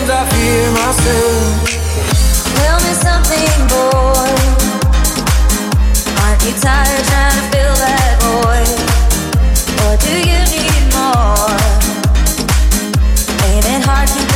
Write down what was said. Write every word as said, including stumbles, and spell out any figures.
Sometimes I fear myself. Tell me something, boy. Aren't you tired trying to fill that void? Or do you need more? Ain't it hard to